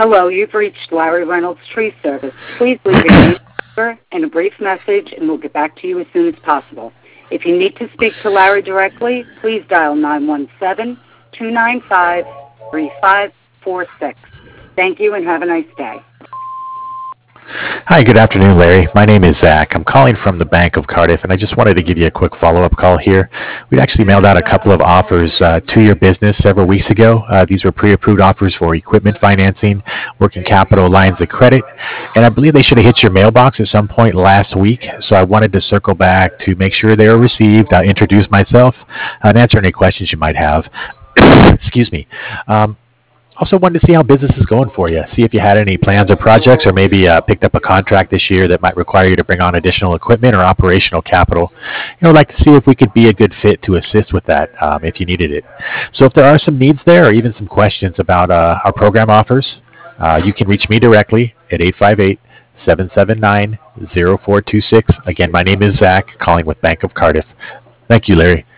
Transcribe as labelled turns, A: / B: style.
A: Hello, you've reached Larry Reynolds Tree Service. Please leave your name number and a brief message, and we'll get back to you as soon as possible. If you need to speak to Larry directly, please dial 917-295-3546. Thank you and have a nice day.
B: Hi, good afternoon, Larry. My name is Zach. I'm calling from the Bank of Cardiff, and I just wanted to give you a quick follow-up call here. We actually mailed out a couple of offers to your business several weeks ago. These were pre-approved offers for equipment financing, working capital lines of credit, and I believe they should have hit your mailbox at some point last week. So I wanted to circle back to make sure they were received, introduce myself, and answer any questions you might have. Excuse me. Also wanted to see how business is going for you. See if you had any plans or projects, or maybe picked up a contract this year that might require you to bring on additional equipment or operational capital. I'd like to see if we could be a good fit to assist with that if you needed it. So if there are some needs there, or even some questions about our program offers, you can reach me directly at 858-779-0426. Again, my name is Zach, calling with Bank of Cardiff. Thank you, Larry.